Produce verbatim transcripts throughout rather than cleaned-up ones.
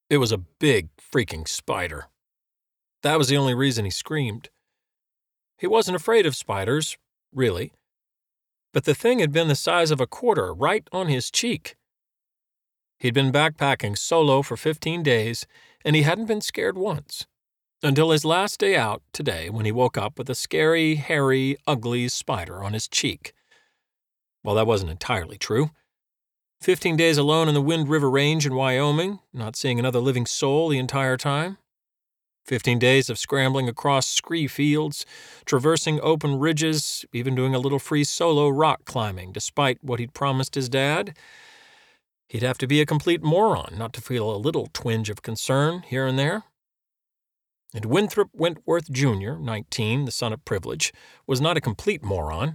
It was a big freaking spider. That was the only reason he screamed. He wasn't afraid of spiders, really, but the thing had been the size of a quarter right on his cheek. He'd been backpacking solo for fifteen days, and he hadn't been scared once, until his last day out today when he woke up with a scary, hairy, ugly spider on his cheek. Well, that wasn't entirely true. Fifteen days alone in the Wind River Range in Wyoming, not seeing another living soul the entire time. Fifteen days of scrambling across scree fields, traversing open ridges, even doing a little free solo rock climbing, despite what he'd promised his dad. He'd have to be a complete moron not to feel a little twinge of concern here and there. And Winthrop Wentworth Junior, nineteen, the son of privilege, was not a complete moron.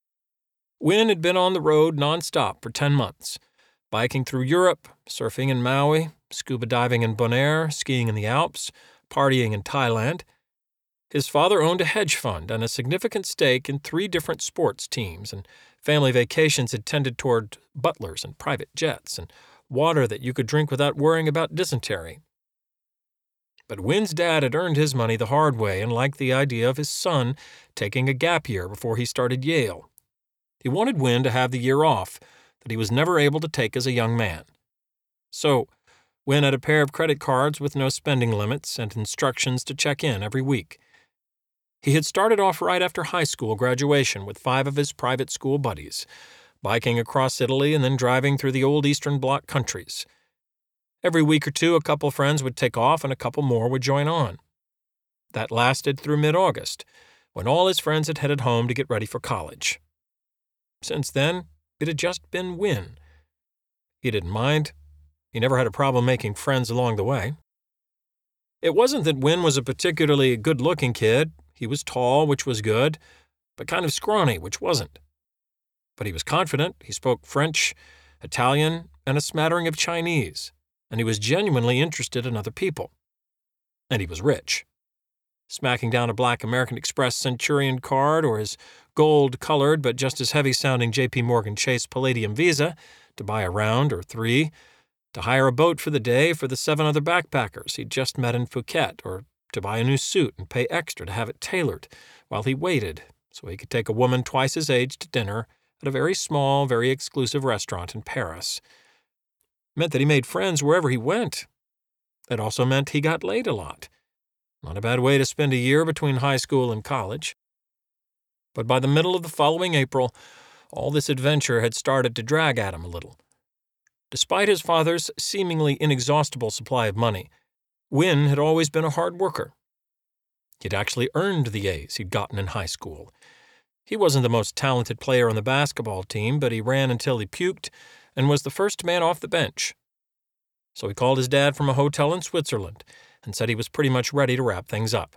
Win had been on the road nonstop for ten months, biking through Europe, surfing in Maui, scuba diving in Bonaire, skiing in the Alps, partying in Thailand. His father owned a hedge fund and a significant stake in three different sports teams, and family vacations had tended toward butlers and private jets and water that you could drink without worrying about dysentery. But Win's dad had earned his money the hard way and liked the idea of his son taking a gap year before he started Yale. He wanted Win to have the year off that he was never able to take as a young man. So, Win had a pair of credit cards with no spending limits and instructions to check in every week. He had started off right after high school graduation with five of his private school buddies, biking across Italy and then driving through the old Eastern Bloc countries. Every week or two, a couple friends would take off and a couple more would join on. That lasted through mid-August, when all his friends had headed home to get ready for college. Since then, it had just been Win. He didn't mind. He never had a problem making friends along the way. It wasn't that Win was a particularly good-looking kid. He was tall, which was good, but kind of scrawny, which wasn't. But he was confident. He spoke French, Italian, and a smattering of Chinese, and he was genuinely interested in other people. And he was rich. Smacking down a black American Express Centurion card or his gold-colored but just as heavy-sounding J P Morgan Chase Palladium Visa to buy a round or three, to hire a boat for the day for the seven other backpackers he'd just met in Phuket, or to buy a new suit and pay extra to have it tailored while he waited so he could take a woman twice his age to dinner at a very small, very exclusive restaurant in Paris. It meant that he made friends wherever he went. It also meant he got laid a lot. Not a bad way to spend a year between high school and college. But by the middle of the following April, all this adventure had started to drag at him a little. Despite his father's seemingly inexhaustible supply of money, Win had always been a hard worker. He'd actually earned the A's he'd gotten in high school. He wasn't the most talented player on the basketball team, but he ran until he puked and was the first man off the bench. So he called his dad from a hotel in Switzerland and said he was pretty much ready to wrap things up.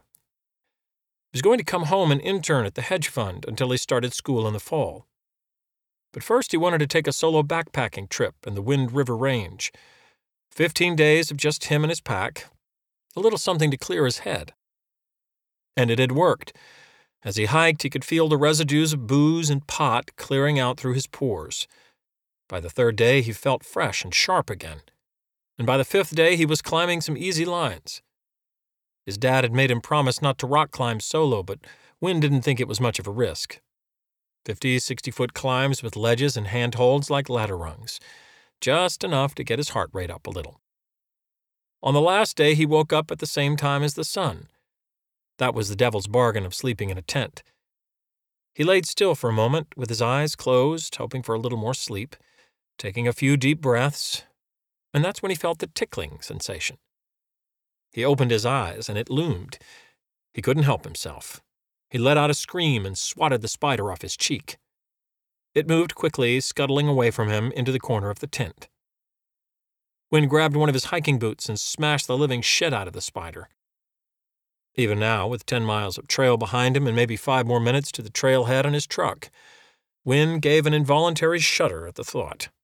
He was going to come home and intern at the hedge fund until he started school in the fall. But first he wanted to take a solo backpacking trip in the Wind River Range. Fifteen days of just him and his pack, a little something to clear his head. And it had worked. As he hiked, he could feel the residues of booze and pot clearing out through his pores. By the third day, he felt fresh and sharp again. And by the fifth day, he was climbing some easy lines. His dad had made him promise not to rock climb solo, but Win didn't think it was much of a risk. Fifty, sixty-foot climbs with ledges and handholds like ladder rungs. Just enough to get his heart rate up a little. On the last day, he woke up at the same time as the sun. That was the devil's bargain of sleeping in a tent. He laid still for a moment, with his eyes closed, hoping for a little more sleep, taking a few deep breaths, and that's when he felt the tickling sensation. He opened his eyes, and it loomed. He couldn't help himself. He let out a scream and swatted the spider off his cheek. It moved quickly, scuttling away from him into the corner of the tent. Win grabbed one of his hiking boots and smashed the living shit out of the spider. Even now, with ten miles of trail behind him and maybe five more minutes to the trailhead on his truck, Win gave an involuntary shudder at the thought.